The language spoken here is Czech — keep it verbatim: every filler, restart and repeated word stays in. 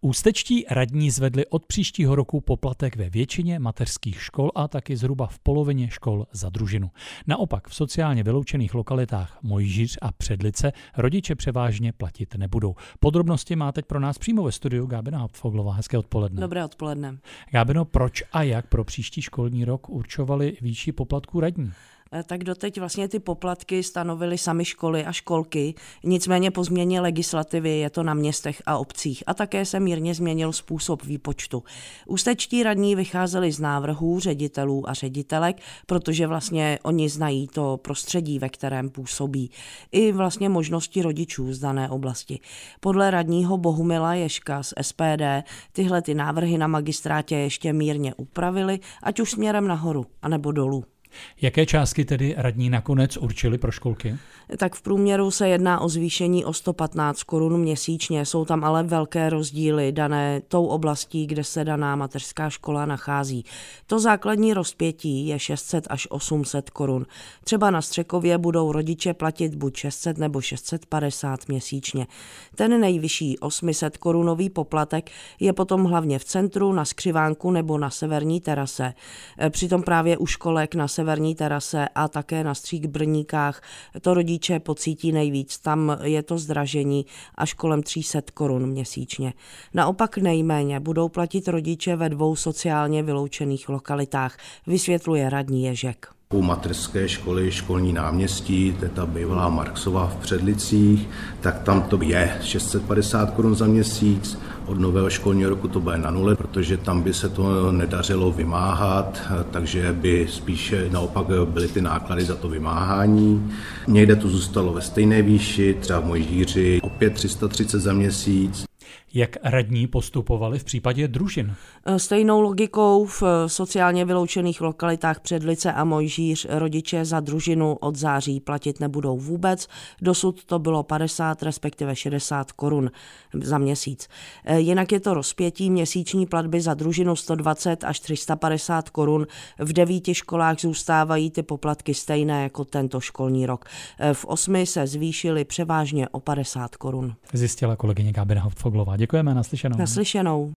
Ústečtí radní zvedli od příštího roku poplatek ve většině mateřských škol a taky zhruba v polovině škol za družinu. Naopak v sociálně vyloučených lokalitách Mojžíř a Předlice rodiče převážně platit nebudou. Podrobnosti má teď pro nás přímo ve studiu Gábina Hauptfoglová. Hezké odpoledne. Dobré odpoledne. Gábino, proč a jak pro příští školní rok určovali výši poplatků radní? Tak doteď vlastně ty poplatky stanovily samy školy a školky, nicméně po změně legislativy je to na městech a obcích a také se mírně změnil způsob výpočtu. Ústečtí radní vycházeli z návrhů ředitelů a ředitelek, protože vlastně oni znají to prostředí, ve kterém působí, i vlastně možnosti rodičů z dané oblasti. Podle radního Bohumila Ježka z S P D tyhle ty návrhy na magistrátě ještě mírně upravili, ať už směrem nahoru, anebo dolů. Jaké částky tedy radní nakonec určili pro školky? Tak v průměru se jedná o zvýšení o sto patnáct korun měsíčně. Jsou tam ale velké rozdíly dané tou oblastí, kde se daná mateřská škola nachází. To základní rozpětí je šest set až osm set korun. Třeba na Střekově budou rodiče platit buď šest set nebo šest set padesát měsíčně. Ten nejvyšší osm set korunový poplatek je potom hlavně v centru, na Skřivánku nebo na Severní terase. Přitom právě u školek na Severní terase a také na Střík Brníkách to rodiče pocítí nejvíc. Tam je to zdražení až kolem tři sta korun měsíčně. Naopak nejméně budou platit rodiče ve dvou sociálně vyloučených lokalitách, vysvětluje radní Ježek. U mateřské školy Školní náměstí, to je ta bývalá Marksová v Předlicích, tak tam to je šest set padesát korun za měsíc. Od nového školního roku to bude na nule, protože tam by se to nedařilo vymáhat, takže by spíše naopak byly ty náklady za to vymáhání. Někde to zůstalo ve stejné výši, třeba v Mojžíři opět tři sta třicet za měsíc. Jak radní postupovali v případě družin? Stejnou logikou v sociálně vyloučených lokalitách Předlice a Mojžíř rodiče za družinu od září platit nebudou vůbec. Dosud to bylo padesát, respektive šedesát korun za měsíc. Jinak je to rozpětí měsíční platby za družinu sto dvacet až tři sta padesát korun. V devíti školách zůstávají ty poplatky stejné jako tento školní rok. V osmi se zvýšily převážně o padesát korun. Zjistila kolegyně Gábina Hauptfoglová. Děkujeme, naslyšenou. Naslyšenou.